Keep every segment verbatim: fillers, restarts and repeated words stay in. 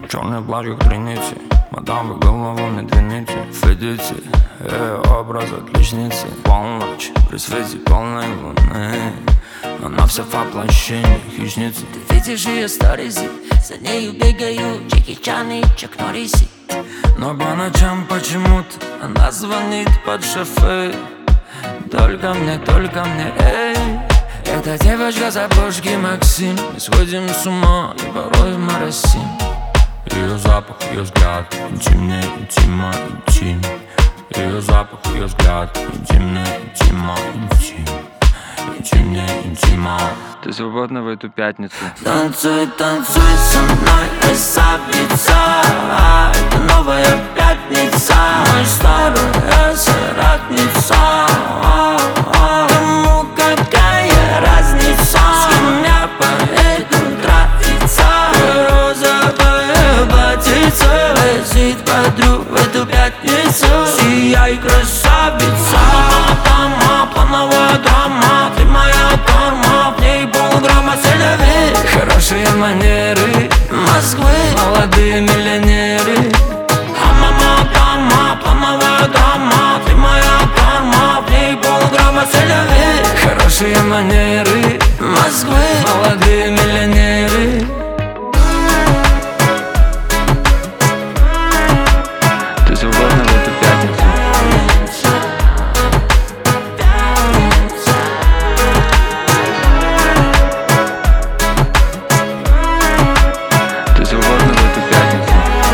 черный плащ как тройницы. Мадам, вы голову не двините. Видите, э, образ отличницы. Полночь при свете полной луны, она вся в воплощении хищницы. Ты видишь ее сторисы, за нею бегают Джеки Чан и Чак Норрисы. Но по ночам почему-то она звонит под шофе. Только мне, только мне, эй. Эта девочка с обложки Максим. Мы сходим с ума и порой моросим. Ее запах, ее взгляд, интимнее, интима, интим. Ее запах, ее взгляд, интимнее, интима, интим. Интимнее, интима. Ты свободна в эту пятницу? Танцуй, танцуй со мной, красавица. Это новая пятница, мой старая соратница. Кому какая разница, с кем я поеду тратиться? Розовая платьице лезет подруг в эту пятницу. Сияй, красавица. Дома, плановая драма, ты моя торма, в ней полграмма селяви. Хорошие манеры Москвы, молодые миллионеры. а мама дома, плановая драма, ты моя торма, в ней полграмма селяви. Хорошие манеры Москвы, молодые миллионеры. Ты свободна в эту пятницу? Ты свободна в эту пятницу?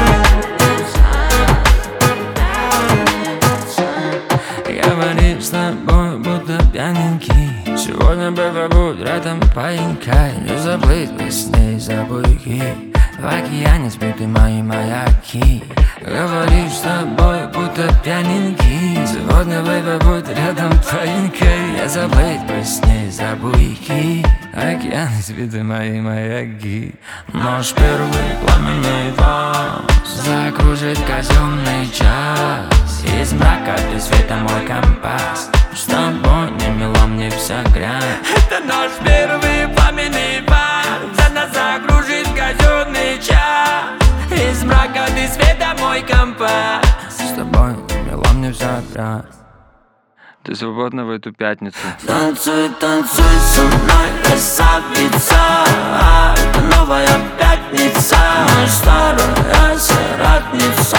Говори с тобой, будто пьяненький. Сегодня, бэби, будь рядом паинька. Не заплыть во сне за буйки. В океане сбиты мои маяки. Говори с тобой, будто пьяненький. Сегодня, бэби, будь рядом паинькой. Не заплыть во сне за буйки. В океане сбиты мои маяки. Наш первый пламенный вас закружит казенный час. Из мрака без света мой компас. С тобой не мило мне вся грязь. это наш первый пламенный вальс. За нас закружит казенный час. Из мрака до света мой компас. С тобой не мило мне вся грязь. Ты свободна в эту пятницу? Танцуй, танцуй со мной, красавица. Это новая пятница, моя старая соратница.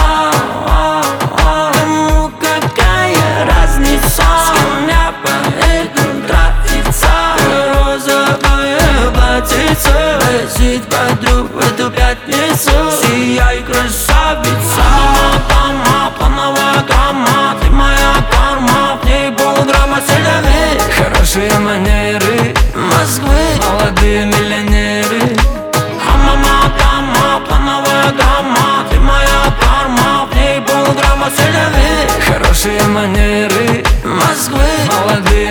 Кому какая разница, с кем я поеду тратиться? Розовая платьице лезет подруг в эту пятницу. Сияй, красавица. Дома, плановая драма, ты моя торма, в ней полграмма селяви. Хорошие манеры Москвы, молодые миллионеры. а мама дома, плановая драма, ты моя торма, в ней полграмма селяви. Хорошие манеры Москвы, молодые